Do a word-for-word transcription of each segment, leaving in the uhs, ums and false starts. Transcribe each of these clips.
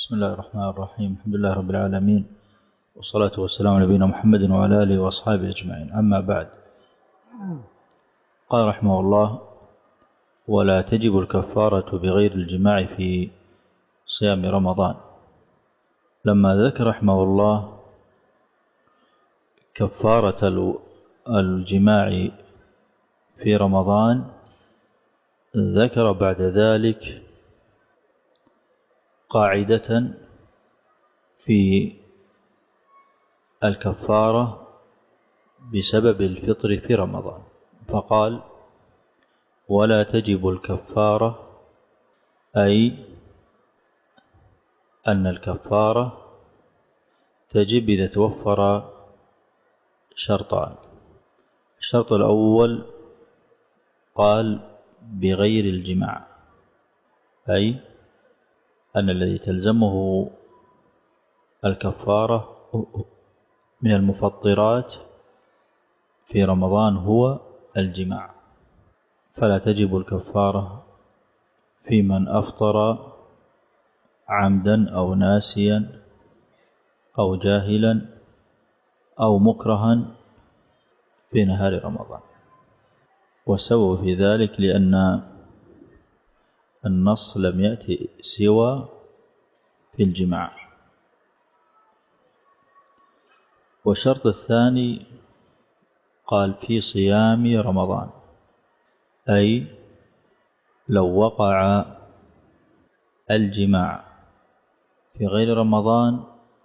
بسم الله الرحمن الرحيم. الحمد لله رب العالمين، والصلاة والسلام على نبينا محمد وعلى آله وأصحابه أجمعين. أما بعد، قال رحمه الله: ولا تجب الكفارة بغير الجماع في صيام رمضان. لما ذكر رحمه الله كفارة الجماع في رمضان، ذكر بعد ذلك قاعدة في الكفارة بسبب الفطر في رمضان، فقال: ولا تجب الكفارة، أي أن الكفارة تجب إذا توفر شرطان. الشرط الأول قال بغير الجماع، أي أن الذي تلزمه الكفارة من المفطرات في رمضان هو الجماع، فلا تجب الكفارة في من أفطر عمدا أو ناسيا أو جاهلا أو مكرها في نهار رمضان. والسبب في ذلك لأن النص لم يأتي سوى في الجماع. والشرط الثاني قال في صيام رمضان، أي لو وقع الجماع في غير رمضان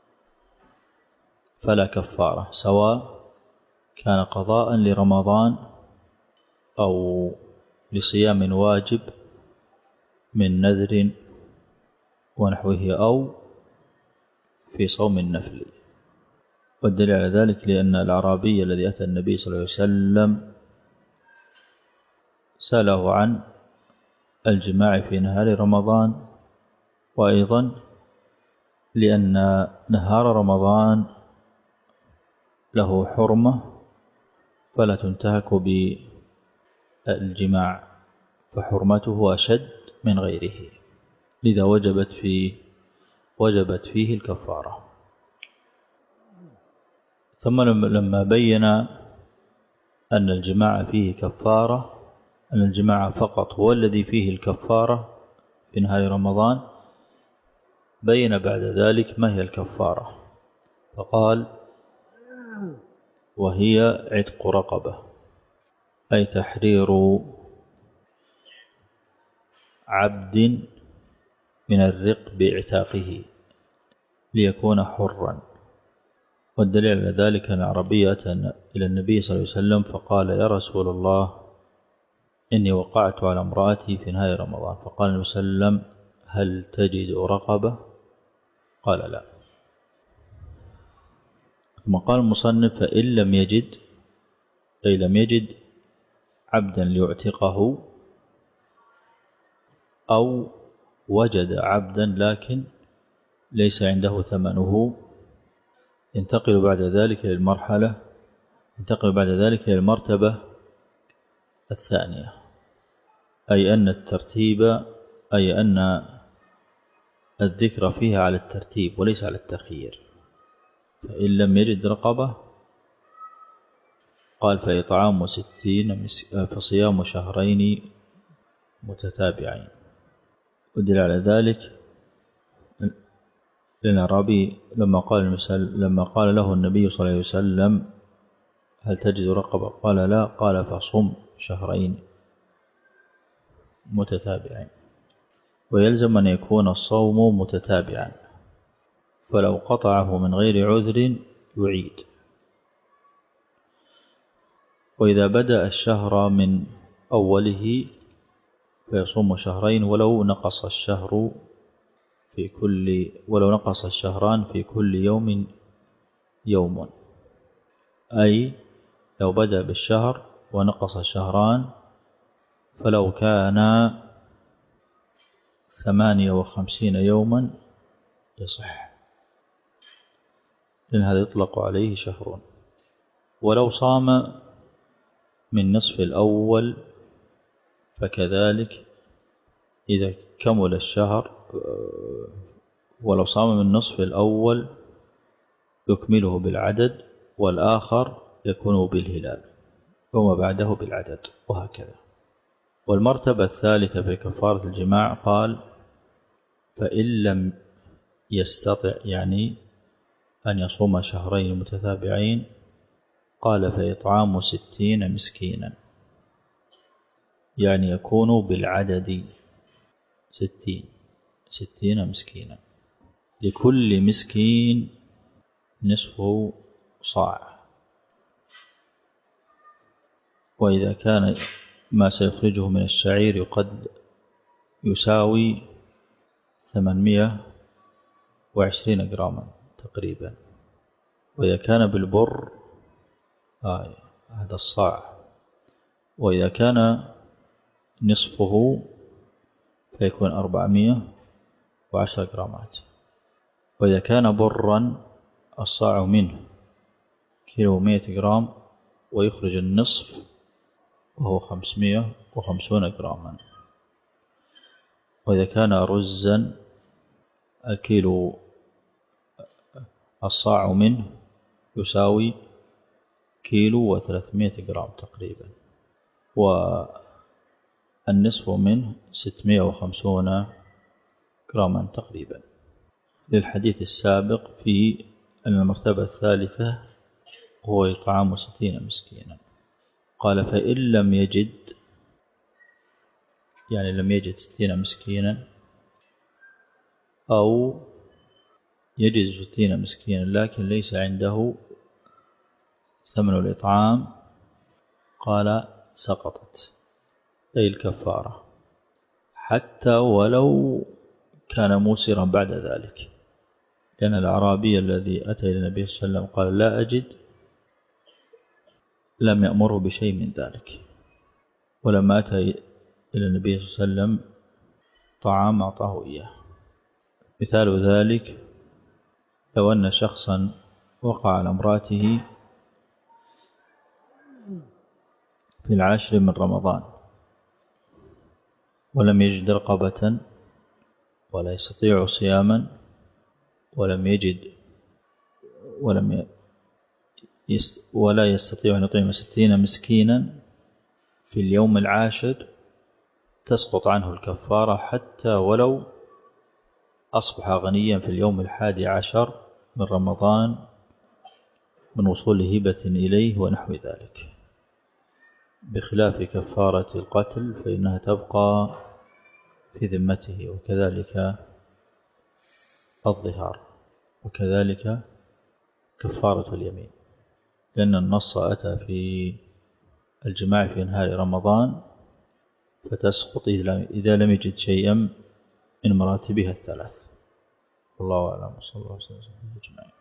فلا كفارة، سواء كان قضاء لرمضان أو لصيام واجب من نذر ونحوه أو في صوم النفل. والدليل على ذلك لأن الأعرابي الذي أتى النبي صلى الله عليه وسلم سأله عن الجماع في نهار رمضان، وأيضا لأن نهار رمضان له حرمة فلا تنتهك بالجماع، فحرمته أشد من غيره، لذا وجبت فيه وجبت فيه الكفارة. ثم لما بين أن الجماع فيه كفارة، أن الجماع فقط هو الذي فيه الكفارة في نهار رمضان، بين بعد ذلك ما هي الكفارة، فقال: وهي عتق رقبة، أي تحرير عبد من الرق باعتاقه ليكون حرا. والدليل على ذلك أن عربية أتى إلى النبي صلى الله عليه وسلم فقال: يا رسول الله، إني وقعت على امرأتي في نهاية رمضان. فقال النبي صلى الله عليه وسلم: هل تجد رقبة؟ قال: لا. ثم قال المصنف: فإن لم يجد، أي لم يجد عبدا ليعتقه، أو وجد عبدا لكن ليس عنده ثمنه، ينتقل بعد ذلك للمرحلة ينتقل بعد ذلك إلى المرتبة الثانية، أي أن الترتيب أي أن الذكر فيها على الترتيب وليس على التخيير. فإن لم يجد رقبة قال: فإطعام ستين فصيام شهرين متتابعين. ودل على ذلك لأن الأعرابي لما قال لما قال له النبي صلى الله عليه وسلم: هل تجد رقبة؟ قال: لا. قال: فصم شهرين متتابعين. ويلزم أن يكون الصوم متتابعا، فلو قطعه من غير عذر يعيد. وإذا بدأ الشهر من أوله فيصوم شهرين ولو نقص الشهر في كل ولو نقص الشهران في كل يوم يوم، أي لو بدأ بالشهر ونقص الشهران فلو كان ثمانية وخمسين يوما يصح، لأن هذا يطلق عليه شهر. ولو صام من نصف الأول فكذلك إذا كمل الشهر ولو صام من النصف الأول يكمله بالعدد، والآخر يكون بالهلال، وما بعده بالعدد، وهكذا. والمرتبة الثالثة في كفارة الجماع قال: فإن لم يستطع يعني أن يصوم شهرين متتابعين، قال: فإطعام ستين مسكينا، يعني يكون بالعدد ستين ستين مسكينا، لكل مسكين نصف صاع. وإذا كان ما سيخرجه من الشعير قد يساوي ثمانمائة وعشرين جراما تقريبا. وإذا كان بالبر آه هذا الصاع، وإذا كان نصفه فيكون أربعمائة وعشرة جرامات. وإذا كان برا الصاع منه كيلو مائة جرام، ويخرج النصف وهو خمسمائة وخمسون جراما. وإذا كان رزا الكيلو الصاع منه يساوي كيلو وثلاثمائة جرام تقريبا، والنصف منه ستمائة وخمسون جراما تقريبا، للحديث السابق في المرتبة الثالثة هو إطعام ستين مسكينا. قال: فإن لم يجد، يعني لم يجد ستين مسكينا، أو يجد ستين مسكينا لكن ليس عنده ثمن الإطعام، قال: سقطت أي الكفارة، حتى ولو كان موسرا بعد ذلك، لأن الأعرابي الذي أتى إلى النبي صلى الله عليه وسلم قال: لا أجد، لم يأمره بشيء من ذلك. ولما أتى إلى النبي صلى الله عليه وسلم طعام أعطاه إياه. مثال ذلك: لو أن شخصا وقع على امرأته في العاشر من رمضان ولم يجد رقبة ولا يستطيع صياما، ولم يجد ولم يست ولا يستطيع أن يطعم ستين مسكينا في اليوم العاشر، تسقط عنه الكفارة حتى ولو أصبح غنيا في اليوم الحادي عشر من رمضان من وصول هبة إليه ونحو ذلك، بخلاف كفارة القتل فإنها تبقى في ذمته، وكذلك الظهار، وكذلك كفارة اليمين، لأن النص أتى في الجماع في نهار رمضان فتسقط إذا لم يجد شيئا من مراتبها الثلاث. والله أعلم، صلى الله عليه وسلم أجمعين.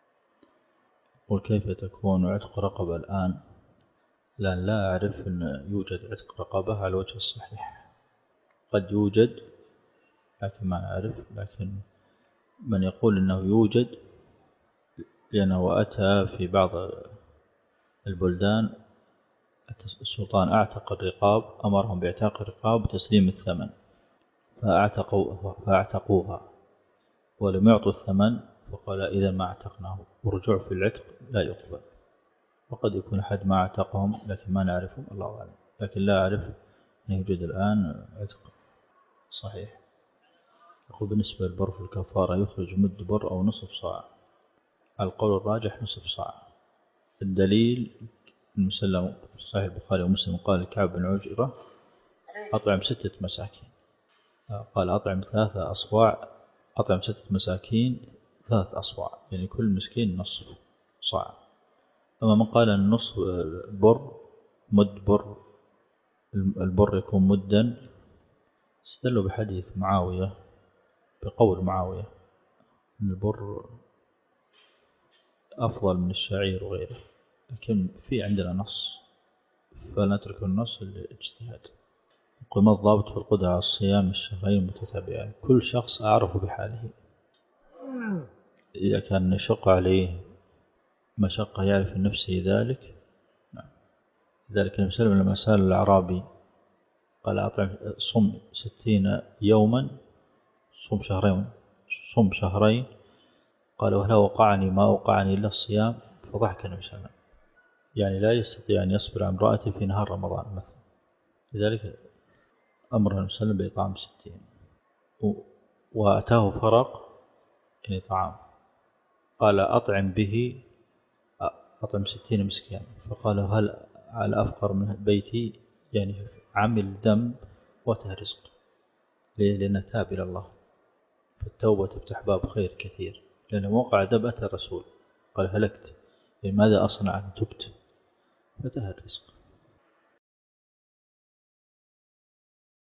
وكيف تكون عتق رقبة الآن؟ لا لا أعرف أن يوجد عتق رقبة على الوجه الصحيح، قد يوجد لكن ما أعرف، لكن من يقول أنه يوجد لأنه أتى في بعض البلدان السلطان أعتق الرقاب، أمرهم باعتاق الرقاب وتسليم الثمن، فأعتقوا فأعتقوها ولم يعطوا الثمن، فقال: إذا ما اعتقناه، ورجوع في العتق لا يقبل. وقد يكون أحد ما اعتقهم لكن ما نعرفهم، الله أعلم، لكن لا أعرف أن يوجد الآن عتق صحيح. يقول: بالنسبة للبر في الكفارة يخرج مد بر أو نصف صاع، القول الراجح نصف صاع. الدليل المسلم صحيح البخاري ومسلم قال كعب بن عجرة: أطعم ستة مساكين، قال: أطعم ثلاثة أصواع، أطعم ستة مساكين ثلاث أصواع، يعني كل مسكين نصف صاع. أما من قال أن نصف البر مد بر، البر يكون مدا، استدلوا بحديث معاوية، بقول معاوية أن البر أفضل من الشعير وغيره، لكن في عندنا نص فنترك النص للاجتهاد. وما الضابط في القدرة على الصيام الشهرين المتتابعين؟ كل شخص أعرف بحاله، إذا كان يشق عليه مشقة يعرف نفسه ذلك. ذلك المسلم لما سأل الأعرابي قال: أطعم صم ستين يوما، صم شهرين صم شهرين. قال وهل وقعني ما وقعني إلا الصيام؟ فضحك النبي صلى الله عليه وسلم، يعني لا يستطيع أن يصبر عن امرأته في نهار رمضان مثلا، لذلك أمر النبي صلى الله عليه وسلم بإطعام ستين، وأتاه فرق يعني طعام، قال أطعم به أطعم ستين مسكين، فقال هل على أفقر من بيتي؟ يعني عمل ذنب وته رزق، ليه؟ لأنه تاب إلى الله، فالتوبة تفتح باب خير كثير، لأنه موقع ذنب أتى الرسول قال هلكت، لماذا أصنع أن تبت؟ فتاه الرزق.